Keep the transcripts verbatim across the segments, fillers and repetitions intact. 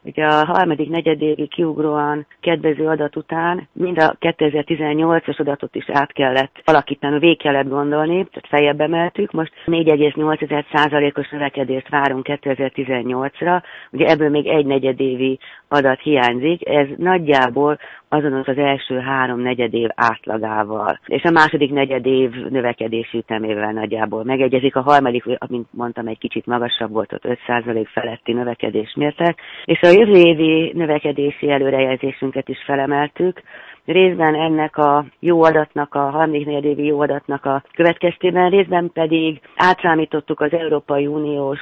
Ugye a harmadik negyedévi kiugróan kedvező adat után mind a kétezer-tizennyolcas adatot is át kellett alakítani, végig kellett gondolni, tehát feljebb emeltük. Most négy egész nyolc százalékos növekedést várunk kétezer-tizennyolcra, ugye ebből még egy negyedévi adat hiányzik, ez nagyjából azonos az első három negyedév átlagával, és a második negyedév növekedési ütemével nagyjából megegyezik. A harmadik, amint mondtam, egy kicsit magasabb volt, ott öt százalék feletti növekedés mértek, és a jövő évi növekedési előrejelzésünket is felemeltük, részben ennek a jó adatnak, a harmadik negyedévi jó adatnak a következtében, részben pedig átszámítottuk az Európai Uniós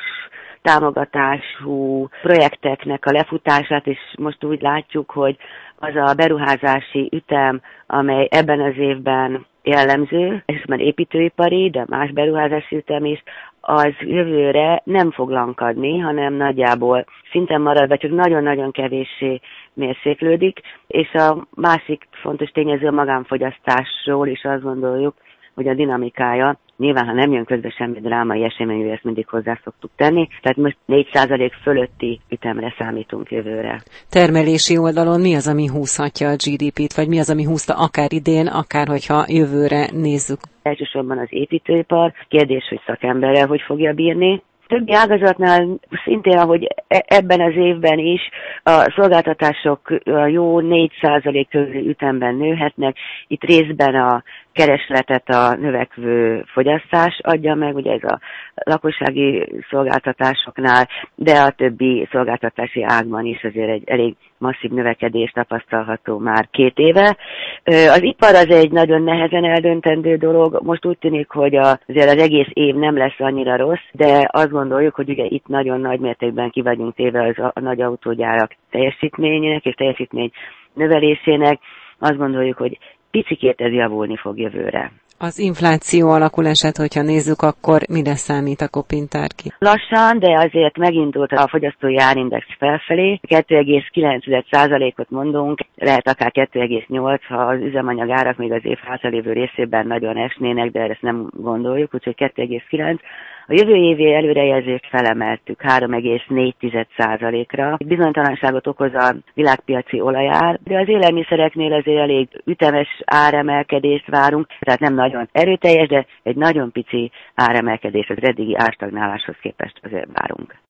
támogatású projekteknek a lefutását, és most úgy látjuk, hogy az a beruházási ütem, amely ebben az évben jellemző, és már építőipari, de más beruházási ütem is, az jövőre nem fog lankadni, hanem nagyjából szinten marad, vagy csak nagyon-nagyon kevéssé mérséklődik, és a másik fontos tényező a magánfogyasztásról is azt gondoljuk, hogy a dinamikája, nyilván ha nem jön közbe semmi drámai esemény, ezt mindig hozzá szoktuk tenni, tehát most négy százalék fölötti ütemre számítunk jövőre. Termelési oldalon mi az, ami húzhatja a gé dé pét, vagy mi az, ami húzta akár idén, akár hogyha jövőre nézzük? Elsősorban az építőipar, kérdés, hogy szakemberrel hogy fogja bírni. Többi ágazatnál szintén, ahogy ebben az évben is, a szolgáltatások a jó négy százalék körüli ütemben nőhetnek. Itt részben a keresletet a növekvő fogyasztás adja meg, ugye ez a lakossági szolgáltatásoknál, de a többi szolgáltatási ágban is azért egy elég masszív növekedés tapasztalható már két éve. Az ipar az egy nagyon nehezen eldöntendő dolog. Most úgy tűnik, hogy azért az egész év nem lesz annyira rossz, de azt gondoljuk, hogy ugye itt nagyon nagy mértékben ki vagyunk téve az a nagy autógyárak teljesítményének és teljesítmény növelésének. Azt gondoljuk, hogy picikét ez javulni fog jövőre. Az infláció alakulását, hogyha nézzük, akkor mire számít a Kopintárki? Lassan, de azért megindult a fogyasztói árindex felfelé. kettő egész kilenc százalékot mondunk, lehet akár kettő egész nyolc, ha az üzemanyag árak még az év hátralévő részében nagyon esnének, de ezt nem gondoljuk, úgyhogy kettő egész kilenc. A jövő évi előrejelzést felemeltük három egész négy százalékra. Bizonytalanságot okoz a világpiaci olajár, de az élelmiszereknél azért elég ütemes áremelkedést várunk, tehát nem nagyon erőteljes, de egy nagyon pici áremelkedés az eddigi árstagnáláshoz képest azért várunk.